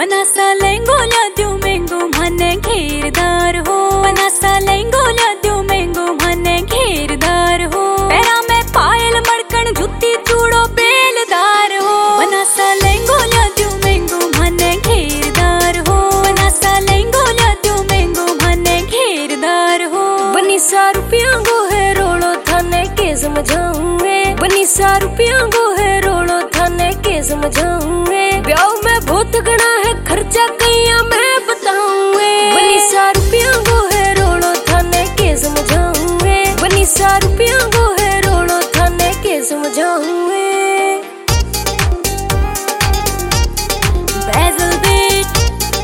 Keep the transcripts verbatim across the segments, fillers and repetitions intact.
बनासा लेंगो ल्याद्यो mango मने घेरदार हो। बनासा लेंगो ल्याद्यो mango मने घेरदार हो। पैरा में पायल मड़कन जुत्ती चूड़ो बेलदार हो। बनासा लेंगो ल्याद्यो मैंगो मने घेरदार हो। बनासा लेंगो ल्याद्यो मैंगो मने घेरदार हो। बनीसा रुपया गो है रोड़ो थाने के समझाऊंगे। बनीसा रुपया गो है रोड़ो थाने के समझाऊंगे। ब्याह में बहुत गणा है खर्चा कैया मैं बताऊंगे। बनीसा रुपया गो है रोड़ो थाने के समझाऊंगे। बनीसा रुपया गो है रोड़ो थाने के समझाऊंगे। बेजल बेट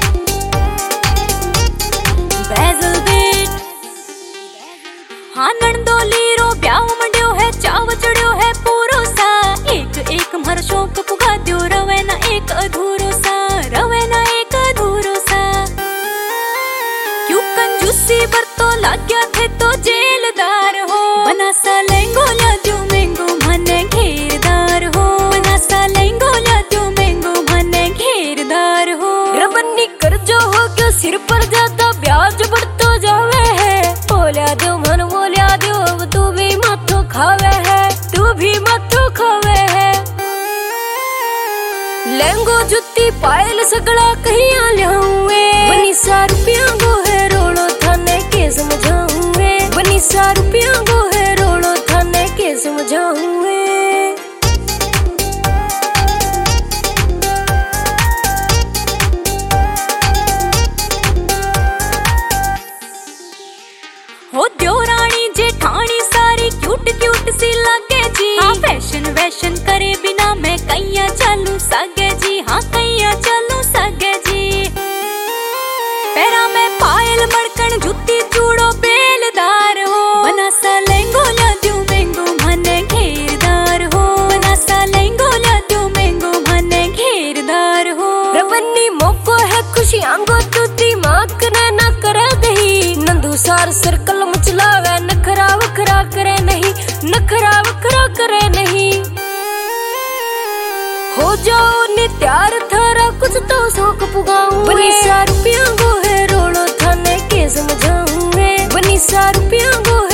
बेजल बेट हाँ नंदोली रो ब्याह मंड्यो है चाव चढ़्यो है पूरो सा। एक एक मारो शौक पुगा द्यो रवे ना एक अधूरो सा। रवे ना एक अधूरो सा। क्यों कंजूसी बरतो लाग्या थे तो जेलदार हो। बनासा लेंगो ल्याद्यो मैंगो मने घेरदार हो। बनासा लेंगो ल्याद्यो मैंगो मने घेरदार हो। रबन्नी कर्जो हो क्यों सिर पर ज्यादा ब्याज बढ़तो जावे है। बोल्या दो मन बोल्या दो अब तू भी माथो खावे है। तू भी माथो खावे है। लहंगो जुत्ती पायल सगड़ा कहिया ल्याऊंगे। बनीसा रुपया गो है रोड़ो थाने के समझाऊंगे। बनीसा रुपया गो है रोड़ो थाने के समझाऊंगे। हो द्योरानी जेठानी सारी क्यूट क्यूट सी लागे जी। हाँ फैशन वैशन करे बिना मैं कैया चलूं सगे जी। हाँ कैया चलूं सगे जी। पैरा में पायल मड़कन जुत्ती चूड़ो बेलदार हो। बनासा लेंगो ल्याद्यो मैंगो मने घेरदार हो। बनासा लेंगो ल्याद्यो मैंगो मने घेरदार हो। रबन्नी मोको है खुशी आंगो तू दिमाग न ना करे दही। नंदू सार सर्कल मचलावे नखरा वखरा करे नहीं। नखरा वखरा करे नहीं। हो जाओ ने त्यार थारा कुछ तो शौक पुगाऊं। बनीसा रुपया गो है रोड़ो थाने के समझाऊंगे। बनीसा रुपया गो